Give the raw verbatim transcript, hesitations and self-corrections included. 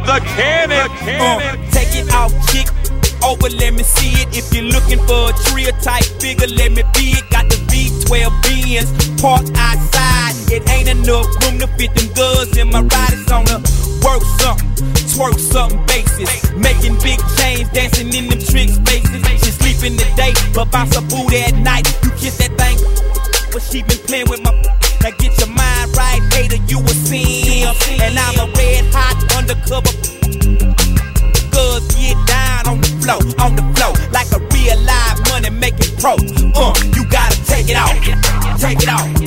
The cannon. The cannon. Uh, take it off, chick. Over, let me see it. If you're looking for a trio type figure, let me be it. Got the V twelve Benz parked outside. It ain't enough room to fit them goods in my ride. It's on the work something, twerk something basis. Making big change, dancing in them trick spaces. She sleep in the day, but bounce a booty at night. You kiss that thing, but she been playing with my. Now get your mind right, hater, you a sin. And I'm a red hot undercover. Girls get down on the floor, on the floor, like a real live money making pro. Uh, you gotta take it off, take it off.